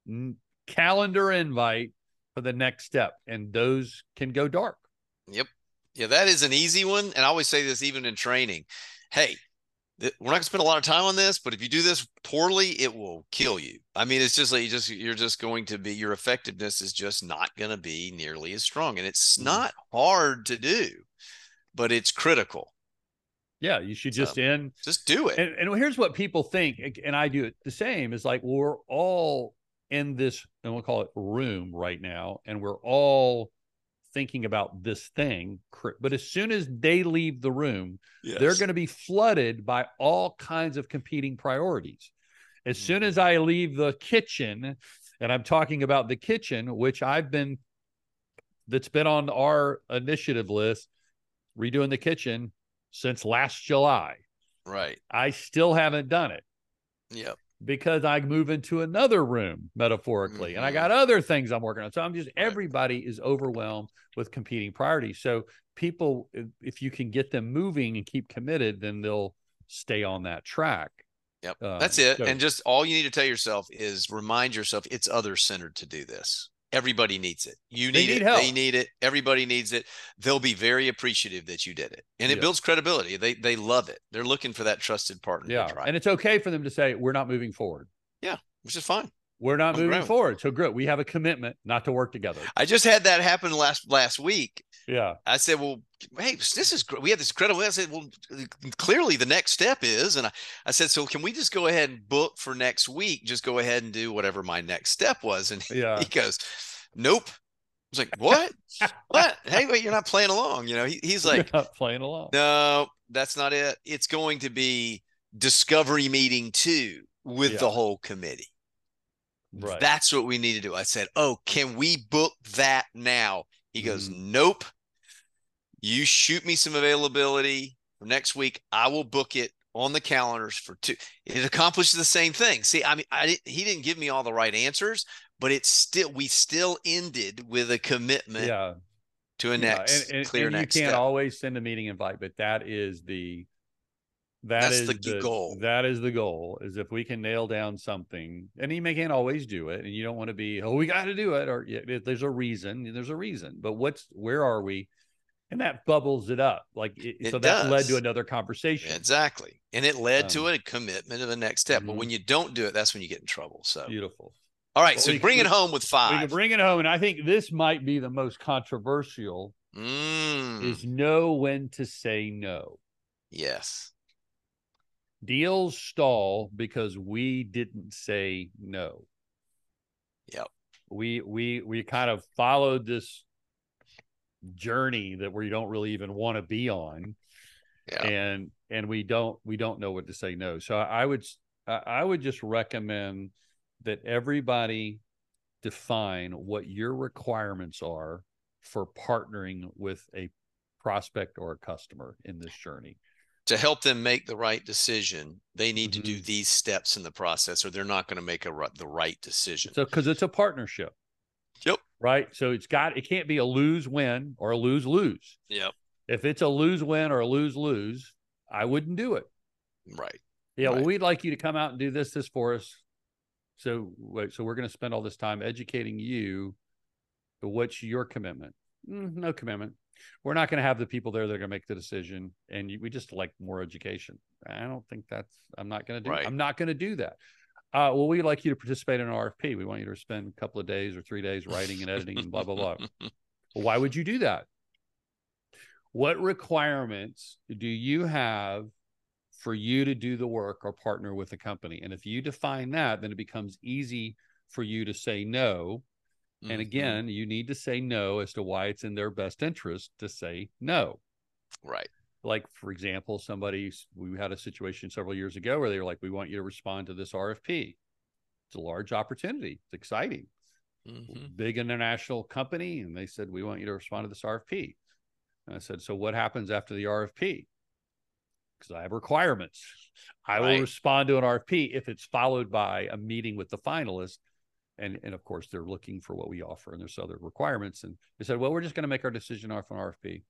S1: calendar invite for the next step, and those can go dark.
S2: Yep. Yeah, that is an easy one. And I always say this even in training. Hey, th- we're not gonna spend a lot of time on this, but if you do this poorly, it will kill you. I mean, it's just like you just you're just going to be, your effectiveness is just not going to be nearly as strong. And it's mm. not hard to do, but it's critical.
S1: Yeah, you should just so, end.
S2: Just do it.
S1: And, and here's what people think, and I do it the same, is like, well, we're all in this, and we'll call it room right now, and we're all thinking about this thing, but as soon as they leave the room, yes. they're going to be flooded by all kinds of competing priorities. As mm-hmm. soon as I leave the kitchen, and I'm talking about the kitchen, which I've been, that's been on our initiative list, redoing the kitchen since last July.
S2: Right.
S1: I still haven't done it.
S2: Yep.
S1: Because I move into another room metaphorically, mm-hmm. and I got other things I'm working on. So I'm just, right. everybody is overwhelmed with competing priorities. So people, if you can get them moving and keep committed, then they'll stay on that track.
S2: Yep. Uh, That's it. So, and just all you need to tell yourself is remind yourself it's other centered to do this. everybody needs it. You
S1: They
S2: need,
S1: need
S2: it.
S1: help.
S2: They need it. Everybody needs it. They'll be very appreciative that you did it. And it
S1: yeah.
S2: builds credibility. They they love it. They're looking for that trusted partner
S1: yeah.
S2: to drive.
S1: And it's okay for them to say, we're not moving forward.
S2: Yeah, which is fine.
S1: We're not
S2: I'm
S1: moving
S2: great.
S1: forward. So great. We have a commitment not to work together.
S2: I just had that happen last last week.
S1: Yeah.
S2: I said, well, hey, this is great. We have this credible. I said, well, clearly the next step is, and I, I said, so can we just go ahead and book for next week? Just go ahead and do whatever my next step was. And
S1: yeah.
S2: he goes, nope. I was like, what? What? Hey, wait, you're not playing along. You know, he, he's like,
S1: you're not playing along.
S2: No, that's not it. It's going to be discovery meeting two with yeah. the whole committee.
S1: Right.
S2: That's what we need to do. I said, oh, can we book that now? He goes, mm. nope. You shoot me some availability for next week. I will book it on the calendars for two. It accomplishes the same thing. See, I mean, I didn't, he didn't give me all the right answers, but it's still, we still ended with a commitment
S1: yeah.
S2: to a
S1: yeah.
S2: next
S1: and, and,
S2: clear
S1: and
S2: next
S1: you can't
S2: step.
S1: always send a meeting invite, but that is the, that
S2: That's
S1: is
S2: the,
S1: the
S2: goal.
S1: That is the goal, is if we can nail down something, and you may can't always do it, and you don't want to be, oh, we got to do it, or yeah, there's a reason, there's a reason, but what's, where are we? And that bubbles it up. Like, it,
S2: it
S1: so
S2: does.
S1: that led to another conversation.
S2: Exactly. And it led
S1: um,
S2: to a commitment of a next step. Mm-hmm. But when you don't do it, that's when you get in trouble. So
S1: beautiful.
S2: All right.
S1: Well,
S2: so
S1: we,
S2: bring
S1: we,
S2: it home with five.
S1: We can bring it home. And I think this might be the most controversial
S2: mm.
S1: is know when to say no.
S2: Yes.
S1: Deals stall because we didn't say no.
S2: Yep.
S1: We we we kind of followed this journey that we don't really even want to be on.
S2: Yeah.
S1: And and we don't we don't know what to say no. So I would I would just recommend that everybody define what your requirements are for partnering with a prospect or a customer in this journey.
S2: To help them make the right decision, they need mm-hmm. to do these steps in the process, or they're not going to make a the right decision.
S1: So, because it's a partnership.
S2: Yep.
S1: Right. So it's got, it can't be a lose win or a lose lose.
S2: Yep.
S1: If it's a lose win or a lose lose, I wouldn't do it.
S2: Right.
S1: Yeah.
S2: Right.
S1: Well, we'd like you to come out and do this, this for us. So, so we're going to spend all this time educating you. What's your commitment? Mm, no commitment. We're not going to have the people there that are going to make the decision. And you, we just like more education. I don't think that's, I'm not going to do,
S2: right.
S1: I'm not going to do that. Uh, well, we'd like you to participate in an R F P. We want you to spend a couple of days or three days writing and editing and blah, blah, blah. Well, why would you do that? What requirements do you have for you to do the work or partner with a company? And if you define that, then it becomes easy for you to say no. And again, you need to say no as to why it's in their best interest to say no.
S2: Right.
S1: Like, for example, somebody, we had a situation several years ago where they were like, we want you to respond to this R F P. It's a large opportunity. It's exciting. Mm-hmm. Big international company. And they said, we want you to respond to this R F P. And I said, so what happens after the R F P? Because I have requirements. I right. will respond to an R F P if it's followed by a meeting with the finalist. And, and of course, they're looking for what we offer, and there's other requirements. And they said, well, we're just going to make our decision off an R F P.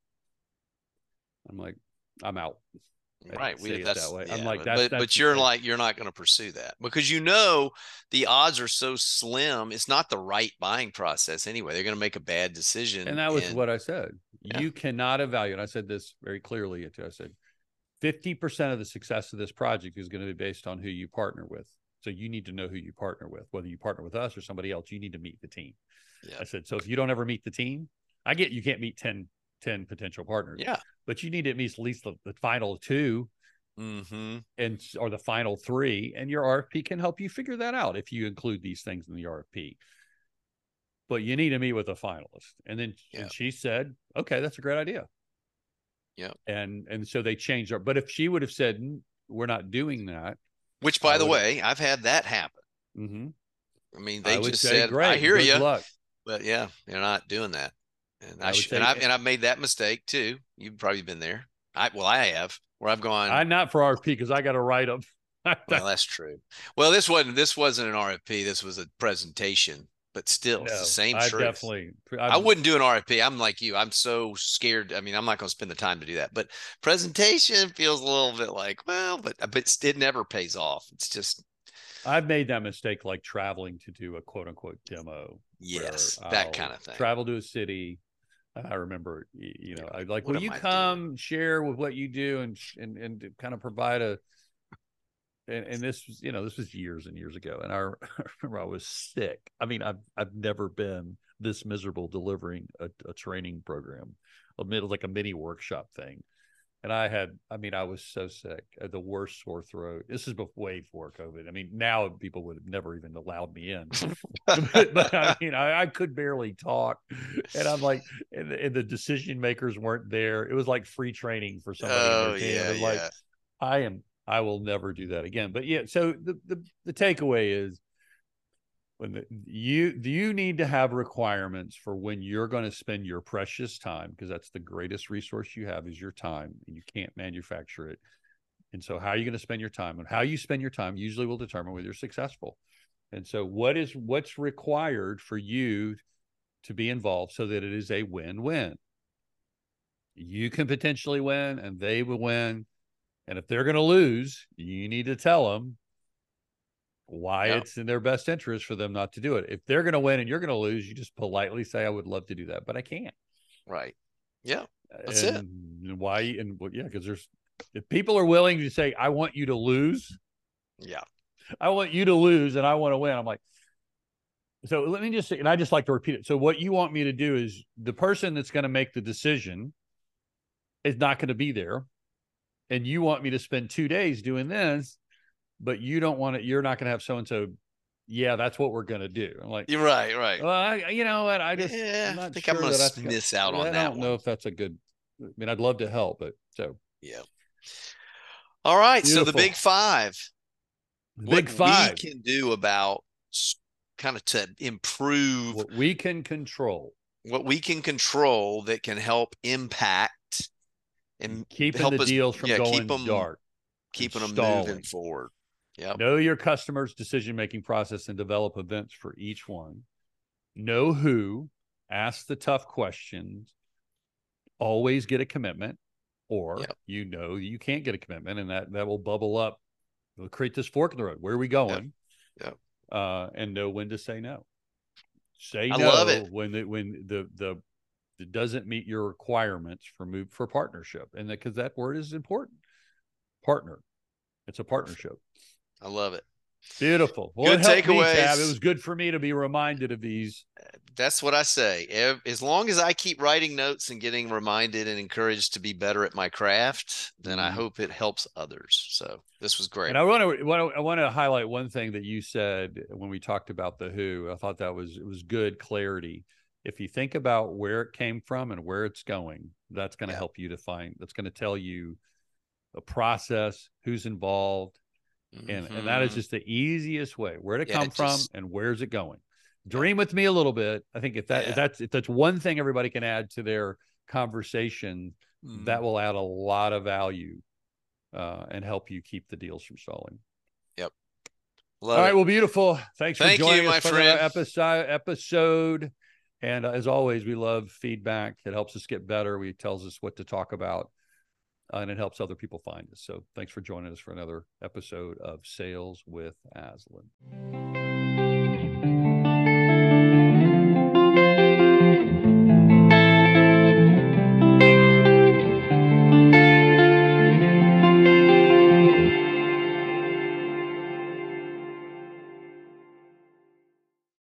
S1: I'm like, I'm out.
S2: Right. We, that's,
S1: that way.
S2: Yeah,
S1: I'm like,
S2: but,
S1: that's,
S2: but,
S1: that's
S2: but you're like, you're not going to pursue that because you know the odds are so slim. It's not the right buying process anyway. They're going to make a bad decision.
S1: And that was
S2: and,
S1: what I said.
S2: Yeah.
S1: You cannot evaluate. I said this very clearly. I said, fifty percent of the success of this project is going to be based on who you partner with. So you need to know who you partner with, whether you partner with us or somebody else. You need to meet the team.
S2: Yeah.
S1: I said, so if you don't ever meet the team, I get you can't meet ten, ten potential partners.
S2: Yeah,
S1: but you need to meet at least the, the final two,
S2: mm-hmm.
S1: and or the final three, and your R F P can help you figure that out if you include these things in the R F P. But you need to meet with a finalist, and then
S2: yeah.
S1: and she said, "Okay, that's a great idea."
S2: Yeah,
S1: and and so they changed her. But if she would have said, "We're not doing that,"
S2: which, by the way, I've had that happen.
S1: Mm-hmm.
S2: I mean, they
S1: I
S2: just said,
S1: great,
S2: "I hear you,"
S1: luck.
S2: But yeah, they're not doing that. And I,
S1: I
S2: should, and I've and I've made that mistake too. You've probably been there. I well, I have where I've gone.
S1: I'm not for R F P because I got to write them.
S2: Well, that's true. Well, this wasn't this wasn't an R F P. This was a presentation. But still, no, it's the same
S1: I
S2: truth.
S1: Definitely,
S2: I'm, I wouldn't do an R F P. I'm like you. I'm so scared. I mean, I'm not going to spend the time to do that. But presentation feels a little bit like, well, but but it never pays off. It's just.
S1: I've made that mistake, like traveling to do a quote unquote demo.
S2: Yes, that kind of thing.
S1: Travel to a city. I remember, you know, I'd like,
S2: what
S1: will you
S2: I
S1: come
S2: doing?
S1: share with what you do and and and kind of provide a. And, and this was, you know, this was years and years ago. And I, I remember I was sick. I mean, I've I've never been this miserable delivering a, a training program, a middle like a mini workshop thing. And I had, I mean, I was so sick. I had the worst sore throat. This is before, way before COVID. I mean, now people would have never even allowed me in. but, but I mean, I, I could barely talk. And I'm like, and the, and the decision makers weren't there. It was like free training for somebody
S2: oh,
S1: in their team.
S2: Yeah,
S1: and I'm
S2: yeah.
S1: like, I am, I will never do that again. But yeah, so the the, the takeaway is, when the, you do you need to have requirements for when you're going to spend your precious time, because that's the greatest resource you have is your time, and you can't manufacture it. And so how are you going to spend your time, and how you spend your time usually will determine whether you're successful. And so what is what's required for you to be involved so that it is a win-win? You can potentially win and they will win. And if they're going to lose, you need to tell them why yep. it's in their best interest for them not to do it. If they're going to win and you're going to lose, you just politely say, I would love to do that, but I can't.
S2: Right. Yeah. That's
S1: and,
S2: it.
S1: And why? And well, yeah, because there's, if people are willing to say, I want you to lose.
S2: Yeah.
S1: I want you to lose and I want to win. I'm like, so let me just say, and I just like to repeat it. So what you want me to do is the person that's going to make the decision is not going to be there. And you want me to spend two days doing this, but you don't want it. You're not going to have so-and-so. Yeah, that's what we're going to do. I'm like,
S2: you're right. Right.
S1: Well, I, you know what? I just,
S2: yeah,
S1: I'm not
S2: I think
S1: sure
S2: I'm going
S1: that
S2: to miss out on
S1: I
S2: that
S1: I don't
S2: one.
S1: know if that's a good, I mean, I'd love to help, but so.
S2: Yeah. All right.
S1: Beautiful.
S2: So the big five,
S1: the
S2: what
S1: big five
S2: we can do about kind of to improve
S1: what we can control,
S2: what we can control that can help impact and
S1: keeping
S2: help
S1: the
S2: us,
S1: deals from
S2: yeah,
S1: going
S2: keep them,
S1: dark,
S2: keeping them
S1: stalling.
S2: moving forward. Yeah.
S1: Know your customer's decision-making process and develop events for each one. Know who, ask the tough questions, always get a commitment, or
S2: yep.
S1: you know you can't get a commitment, and that that will bubble up. It'll create this fork in the road. Where are we going?
S2: Yep. Yep.
S1: Uh, and know when to say no. Say
S2: I
S1: no
S2: love it.
S1: when the when the the it doesn't meet your requirements for move for partnership, and because that, that word is important. Partner, it's a partnership.
S2: I love it.
S1: Beautiful. Well, good it takeaways. Me, Tab. It was good for me to be reminded of these.
S2: That's what I say. As long as I keep writing notes and getting reminded and encouraged to be better at my craft, then mm. I hope it helps others. So this was great.
S1: And I want to I want to highlight one thing that you said when we talked about the who. I thought that was it was good clarity. If you think about where it came from and where it's going, that's going to yeah. help you define. That's going to tell you a process, who's involved. And, mm-hmm. and that is just the easiest way. Where to yeah, come from just, and where's it going? Dream yeah. with me a little bit. I think if that yeah. if that's if that's one thing everybody can add to their conversation, mm. that will add a lot of value uh, and help you keep the deals from stalling.
S2: Yep.
S1: Love All right. It. Well, beautiful. Thanks for
S2: Thank
S1: joining
S2: you,
S1: us
S2: my
S1: for
S2: friend.
S1: another episode. Episode. And uh, as always, we love feedback. It helps us get better. It tells us what to talk about. Uh, and it helps other people find us. So thanks for joining us for another episode of Sales with Aslan.